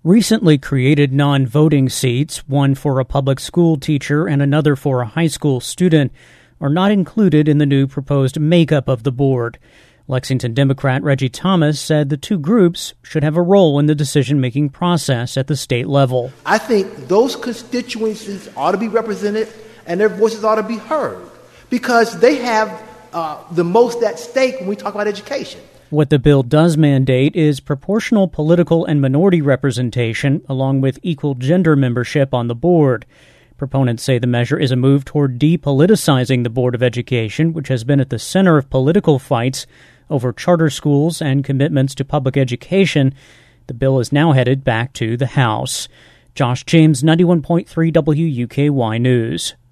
Recently created non-voting seats, one for a public school teacher and another for a high school student, are not included in the new proposed makeup of the board. Lexington Democrat Reggie Thomas said the two groups should have a role in the decision-making process at the state level. I think those constituencies ought to be represented and their voices ought to be heard because they have the most at stake when we talk about education. What the bill does mandate is proportional political and minority representation, along with equal gender membership on the board. Proponents say the measure is a move toward depoliticizing the Board of Education, which has been at the center of political fights over charter schools and commitments to public education. The bill is now headed back to the House. Josh James, 91.3 WUKY News.